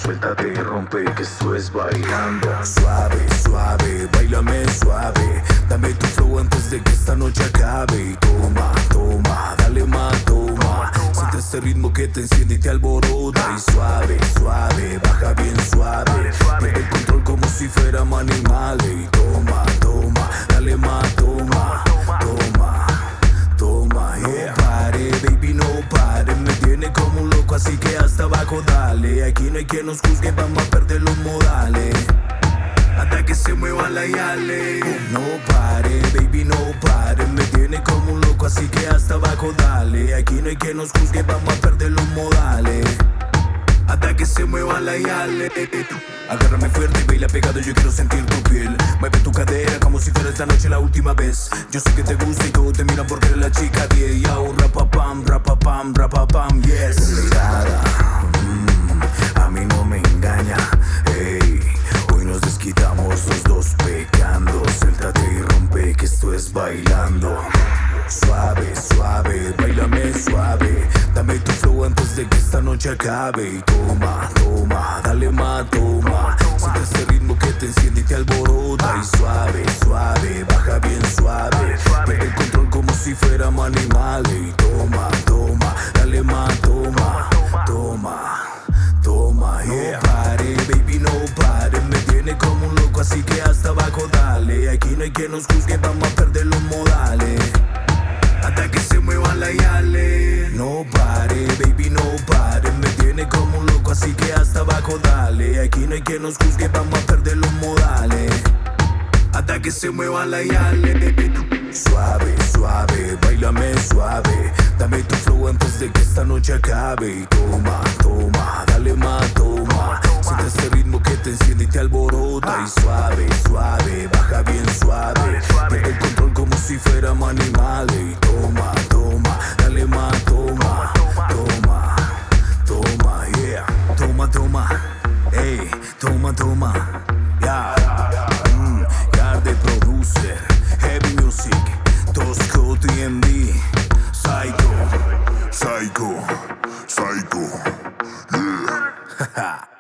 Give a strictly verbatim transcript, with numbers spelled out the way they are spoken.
suéltate y rompe, que esto es bailando. Suave, suave, bailame suave. Dame tu flow antes de que esta noche acabe. Y toma, toma, dale más, toma. Siente este ritmo que te enciende y te alborota. Y suave, suave, baja bien suave. Pierde el control como si fuéramos animales. Y toma, toma, dale más, toma. Toma, toma, yeah. No pare, baby, no pare. Me tiene como un loco, así que hasta abajo dale. Aquí no hay quien nos juzgue, vamos a perder los modales hasta que se mueva la yale. No pare, baby, no pare. Me tiene como un loco, así que hasta abajo dale. Aquí no hay quien nos juzgue, vamos a perder los modales hasta que se mueva la yale. Agárrame fuerte y baila pegado, yo quiero sentir tu piel. Mueve tu cadera como si fuera esta noche la última vez. Yo sé que te gusta y todos te miran porque eres la chica diez. Yo, rapapam, rapapam, rapapam, yes. Mirada, mm, a mí no me engaña, ey. Hoy nos desquitamos los dos pecando. Suéltate y rompe, que esto es bailando. Suave, suave, bailame suave. Dame tu flow antes de que esta noche acabe. Y toma, toma, dale más, toma. Siente este ritmo que te enciende y te alborota. Y suave, suave, baja bien suave. Pierde el control como si fuéramos animales. Y toma, toma, dale más, toma. Toma, toma, yeah. No pare, baby, no pare. Me tiene como un loco, así que hasta abajo dale. Aquí no hay quien nos juzgue, vamos a perder los modales hasta que se mueva la yale. No pare, baby, no pare. Me tiene como un loco, así que hasta abajo dale. Aquí no hay quien nos juzgue, vamos a perder los modales hasta que se mueva la yale. Suave, suave, bailame suave. Dame tu flow antes de que esta noche acabe. Y toma, toma, dale más, toma. Siente este ritmo que te enciende y te alborota. Y suave, suave, baja bien suave. Pierde el control como si fuéramos animales. Y toma, toma, dale más, toma. Toma, toma, yeah. Toma, toma, ey, toma, toma, yeah. Mm, Garde Producer, Heavy Music, Tosco D M D, Psycho, Psycho, Psycho, yeah.